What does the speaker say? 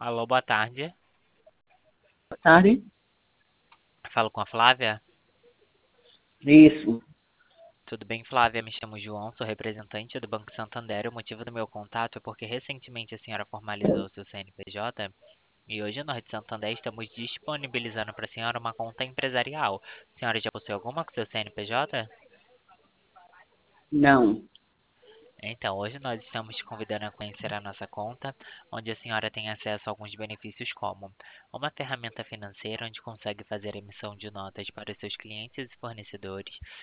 Alô, boa tarde. Boa tarde. Falo com a Flávia. Isso. Tudo bem, Flávia? Me chamo João, sou representante do Banco Santander. O motivo do meu contato é porque recentemente a senhora formalizou seu CNPJ e hoje nós de Santander estamos disponibilizando para a senhora uma conta empresarial. A senhora já possui alguma com seu CNPJ? Não. Então, hoje nós estamos te convidando a conhecer a nossa conta, onde a senhora tem acesso a alguns benefícios como uma ferramenta financeira onde consegue fazer emissão de notas para os seus clientes e fornecedores.